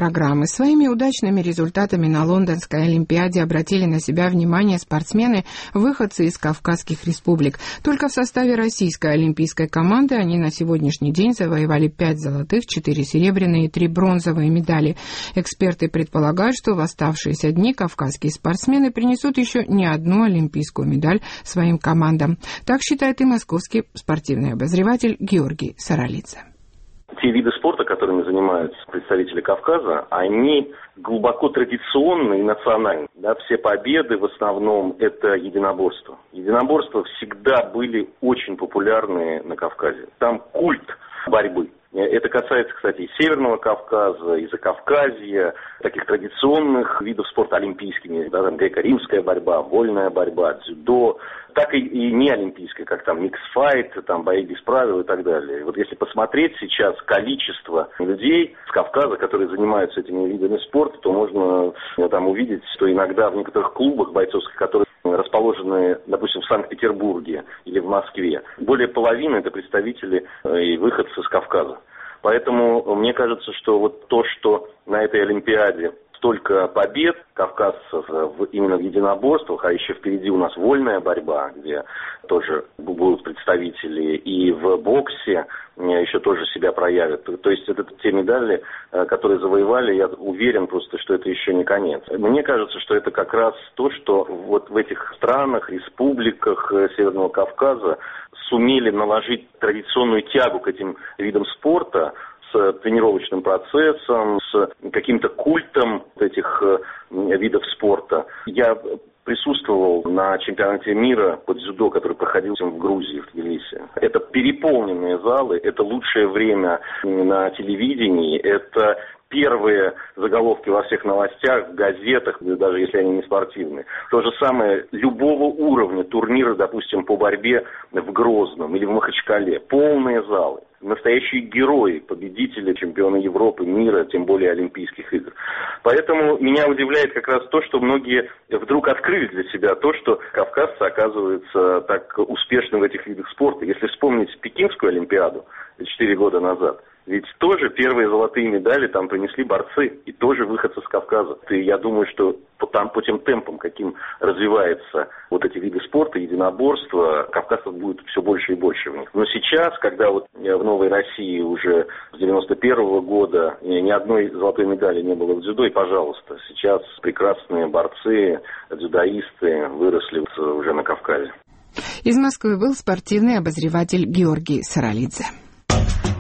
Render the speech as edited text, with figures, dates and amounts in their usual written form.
программы. Своими удачными результатами на Лондонской Олимпиаде обратили на себя внимание спортсмены, выходцы из Кавказских республик. Только в составе российской олимпийской команды они на сегодняшний день завоевали 5 золотых, 4 серебряные и 3 бронзовые медали. Эксперты предполагают, что в оставшиеся дни кавказские спортсмены принесут еще не одну олимпийскую медаль своим командам. Так считает и московский спортивный обозреватель Георгий Саралидзе. Те виды спорта, которыми занимаются представители Кавказа, они глубоко традиционны и национальны. Да, все победы в основном это единоборство. Единоборства всегда были очень популярны на Кавказе. Там культ борьбы. Это касается, кстати, и Северного Кавказа, и Закавказья, таких традиционных видов спорта олимпийскими, да, там греко-римская борьба, вольная борьба, дзюдо, так и не олимпийская, как там микс-файт, там бои без правил и так далее. Вот если посмотреть сейчас количество людей с Кавказа, которые занимаются этими видами спорта, то можно там увидеть, что иногда в некоторых клубах бойцовских, которые расположены, допустим, в Санкт-Петербурге или в Москве, более половины это представители и выходцы с Кавказа. Поэтому мне кажется, что вот то, что на этой Олимпиаде столько побед кавказцев именно в единоборствах, а еще впереди у нас вольная борьба, где тоже будут представители, и в боксе еще тоже себя проявят. То есть это те медали, которые завоевали, я уверен просто, что это еще не конец. Мне кажется, что это как раз то, что вот в этих странах, республиках Северного Кавказа сумели наложить традиционную тягу к этим видам спорта, с тренировочным процессом, с каким-то культом этих видов спорта. Я присутствовал на чемпионате мира по дзюдо, который проходил в Грузии, в Тбилиси. Это переполненные залы, это лучшее время на телевидении, это первые заголовки во всех новостях, в газетах, даже если они не спортивные. То же самое любого уровня турнира, допустим, по борьбе в Грозном или в Махачкале. Полные залы. Настоящие герои, победители, чемпионы Европы, мира, тем более Олимпийских игр. Поэтому меня удивляет как раз то, что многие вдруг открыли для себя то, что кавказцы оказываются так успешны в этих видах спорта. Если вспомнить Пекинскую Олимпиаду 4 года назад, ведь тоже первые золотые медали там принесли борцы, и тоже выходцы с Кавказа. И я думаю, что по тем темпам, каким развиваются вот эти виды спорта, единоборства, кавказцев будет все больше и больше в них. Но сейчас, когда вот в Новой России уже с 91-го года ни одной золотой медали не было в дзюдо, и, пожалуйста, сейчас прекрасные борцы, дзюдоисты выросли уже на Кавказе. Из Москвы был спортивный обозреватель Георгий Саралидзе.